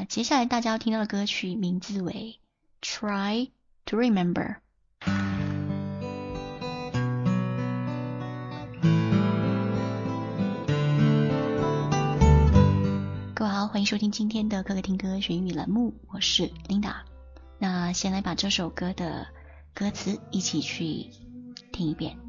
接下来大家要听到的歌曲名字为 Try to Remember。各位好，欢迎收听今天的可可听歌学英语栏目，我是 Linda。 那先来把这首歌的歌词一起去听一遍。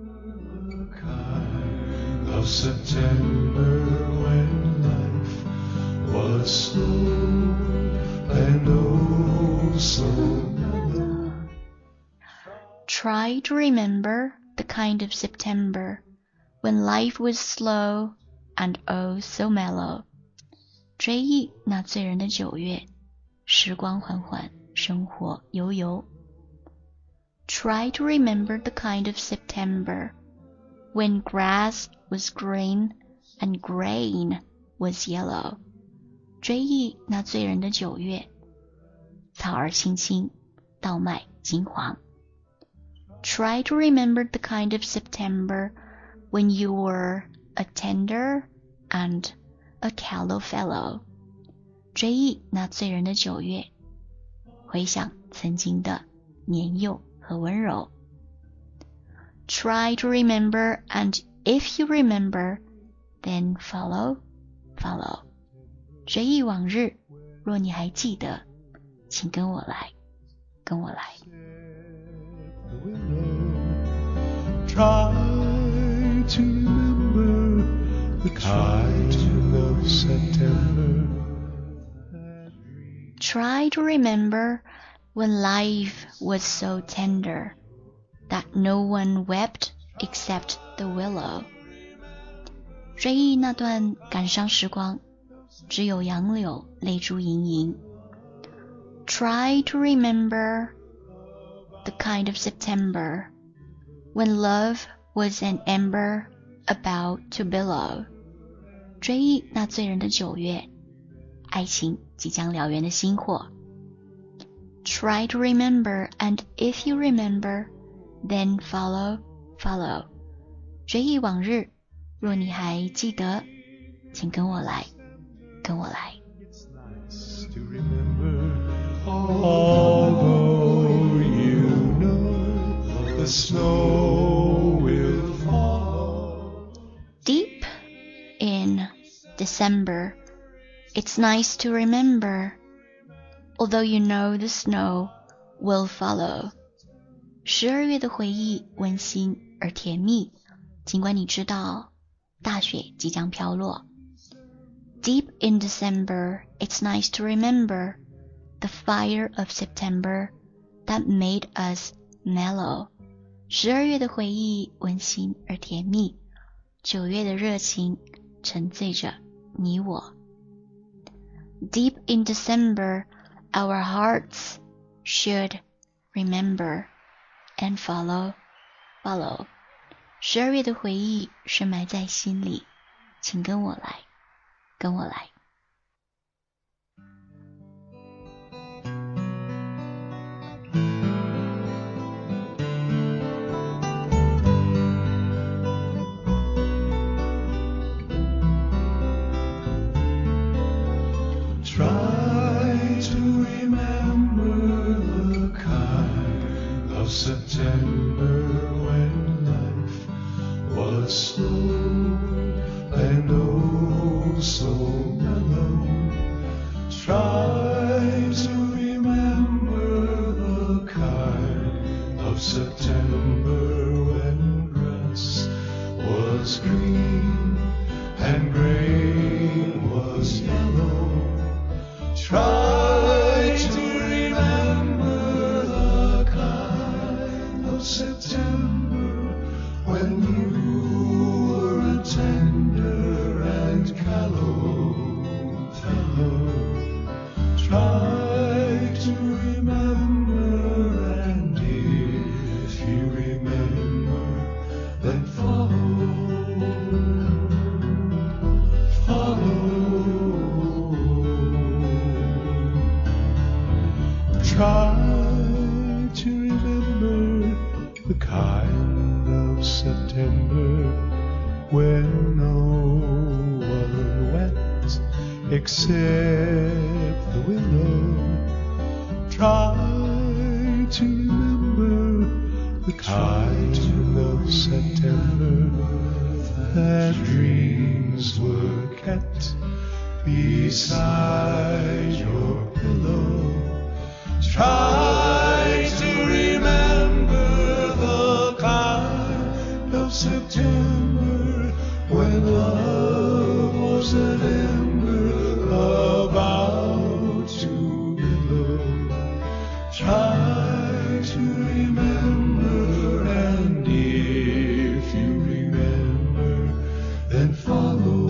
Of September when life was slow and oh so mellow. Try to remember the kind of September when life was slow and oh so mellow. 追忆那醉人的9月，时光缓缓，生活悠悠。 Try to remember the kind of September when grass was green and grain was yellow. 追忆那醉人的9月，草儿青青，稻麦金黄。 Try to remember the kind of September when you were a tender and a callow fellow. 追忆那醉人的9月，回想曾经的年幼和温柔。 Try to remember, and if you remember, then follow. 追忆往日，若你还记得，请跟我来。 Try to remember the kind of September. Try to remember when life was so tender that no one wept except the willow. 追忆那段感伤时光，只有杨柳泪珠盈盈。 Try to remember the kind of September when love was an ember about to billow. 追忆那醉人的9月，爱情即将燎原的星火。 Try to remember, and if you remember, then follow. 追忆往日，若你还记得，请跟我来。 It's nice to remember, although you know the snow will fall. Deep in December, it's nice to remember, although you know the snow will follow. 12月的回忆温馨而甜蜜，尽管你知道大雪即将飘落。 Deep in December, it's nice to remember the fire of September that made us mellow. 12月的回忆温馨而甜蜜，9月的热情沉醉着你我。 Deep in December, our hearts should remember and follow. 12月的回忆深埋在心里，请跟我来。 Try to remember the kind of September when life was slow and oh so mellow. Try to remember the kind of September when grass was green and grain was yellow. Try to remember the kind of September when you were a tender and callow fellow. Try to remember, and if you remember, then follow. Try to remember the kind of September when no one wept except the willow. Try to remember the kind of September that dreams were kept beside your pillow. Try to remember the kind of September when love was an ember about to billow. Try to remember, and if you remember, then follow.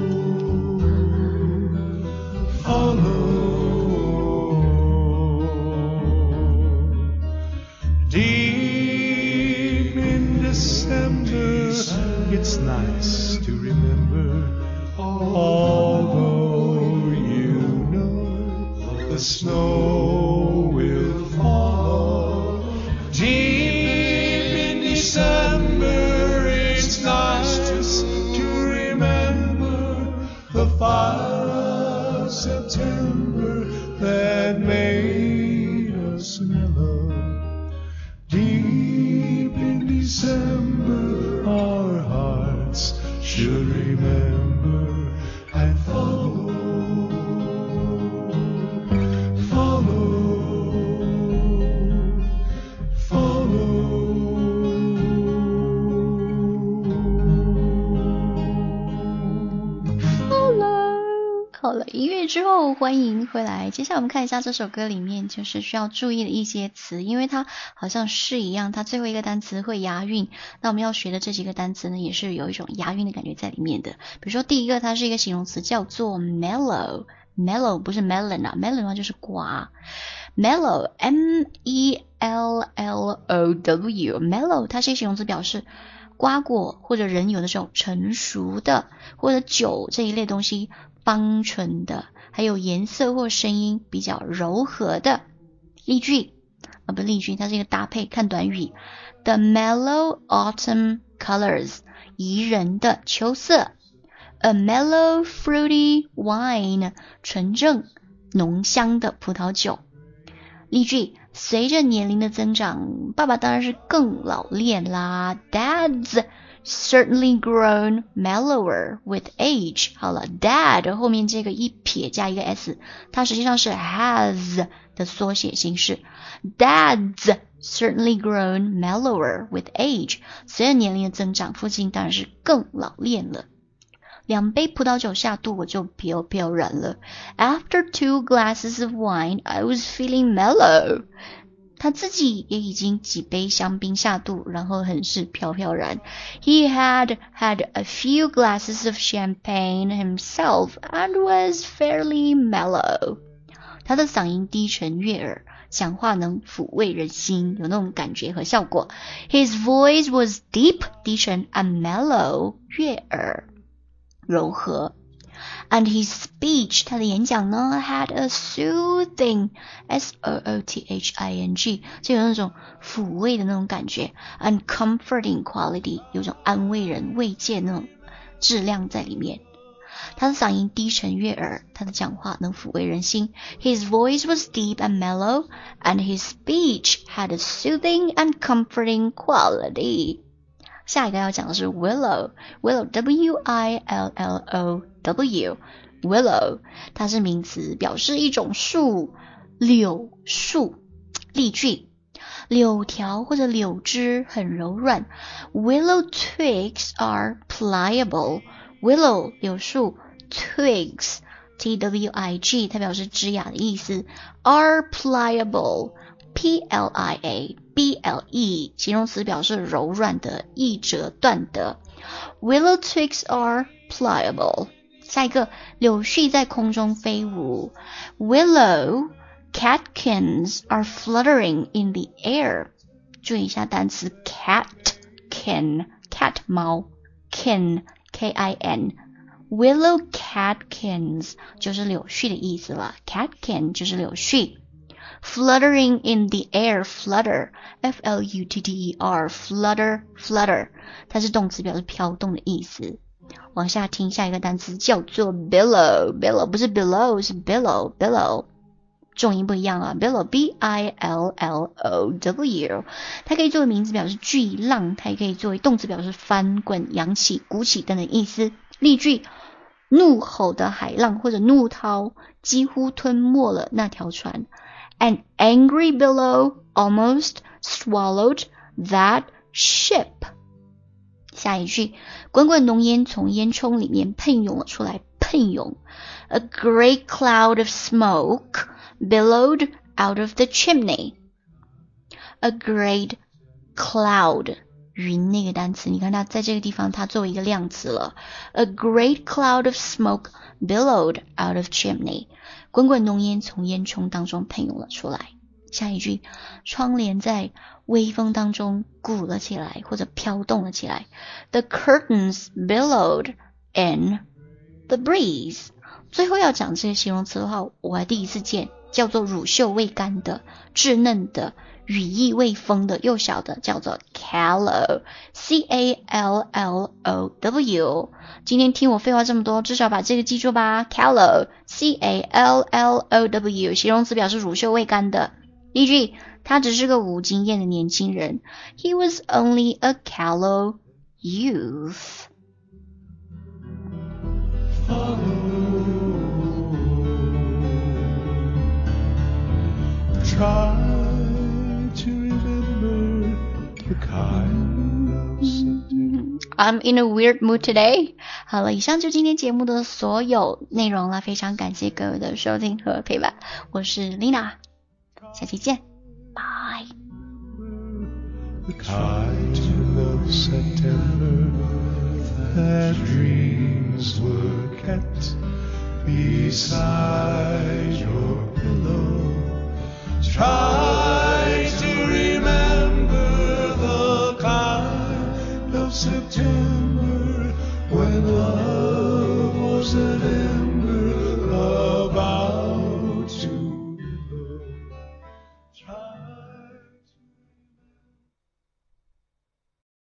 Deep in December, it's nice to remember, although you know the snow will fall. Deep in December, it's nice to remember the fire of September that made us mellow. Deep in December, our hearts should remember and follow. 好了，音乐之后欢迎回来。接下来我们看一下这首歌里面就是需要注意的一些词，因为它好像是一样，它最后一个单词会押韵。那我们要学的这几个单词呢，也是有一种押韵的感觉在里面的。比如说第一个，它是一个形容词，叫做 mellow。mellow 不是 melon 啊 ，melon 的话就是瓜。mellow mellow 它是一个形容词，表示瓜果或者人有的时候成熟的，或者酒这一类东西芳醇的，还有颜色或声音比较柔和的。例句不是例句，它是一个搭配，看短语。The mellow autumn colors 宜人的秋色。A mellow fruity wine 纯正浓香的葡萄酒。例句，随着年龄的增长，爸爸当然是更老练啦。Dad's certainly grown mellower with age. 好了 dad 后面这个一撇加一个 s， 它实际上是 has 的缩写形式。Dad's certainly grown mellower with age. 随着年龄的增长，父亲当然是更老练了。2杯葡萄酒下肚，我就飘飘然了。After 2 glasses of wine, I was feeling mellow. 他自己也已经几杯香槟下肚，然后很是飘飘然。He had had a few glasses of champagne himself and was fairly mellow. 他的嗓音低沉悦耳，讲话能抚慰人心，有那种感觉和效果。His voice was deep 低沉 and mellow 悦耳柔和。And his speech 他的演讲呢 had a soothing S-O-O-T-H-I-N-G 就有那种抚慰的那种感觉 and comforting quality 有种安慰人慰藉那种质量在里面。他的嗓音低沉悦耳，他的讲话能抚慰人心。His voice was deep and mellow, and his speech had a soothing and comforting quality. 下一个要讲的是 willow W-I-L-L-O-W willow 它是名词，表示一种树，柳树。例句，柳条或者柳枝很柔软。Willow twigs are pliable. Willow 柳树 twigs T-W-I-G 它表示枝桠的意思。Are pliable P-L-I-A-B-L-E 形容词，表示柔软的，易折断的。Willow twigs are pliable. 下一个，柳絮在空中飞舞。Willow catkins are fluttering in the air. 注意一下单词 catkin cat 猫 kin K-I-N Willow catkins 就是柳絮的意思了， catkin 就是柳絮。Fluttering in the air, flutter F-L-U-T-T-E-R flutter 它是动词，表示飘动的意思。 往下听，下一个单词叫做 billow， 不是 below， 是 billow， 重音不一样啊， billow B-I-L-L-O-W， 它可以作为名词表示巨浪，它也可以作为动词表示翻滚、扬起、鼓起等等意思。例句：怒吼的海浪或者怒涛几乎吞没了那条船。An angry billow almost swallowed that ship。 下一句：滚滚浓烟从烟囱里面喷涌了出来，喷涌。A great cloud of smoke billowed out of the chimney. A great cloud， 云那个单词，你看它在这个地方它作为一个量词了。A great cloud of smoke billowed out of chimney， 滚滚浓烟从烟囱当中喷涌了出来。下一句：窗帘在微风当中鼓了起来，或者飘动了起来。The curtains billowed in the breeze。 最后要讲这个形容词的话，我还第一次见，叫做乳臭未干的、稚嫩的、羽翼未丰的、幼小的，叫做 callow， C-A-L-L-O-W。 今天听我废话这么多，至少把这个记住吧， callow， C-A-L-L-O-W， 形容词表示乳臭未干的。例句：他只是个无经验的年轻人。 He was only a callow youth。 Try to remember the kind of September. I'm in a weird mood today。 好了，以上就今天节目的所有内容了，非常感谢各位的收听和陪伴，我是 Lina， 下期见，拜。 The kind of September that dreams were kept beside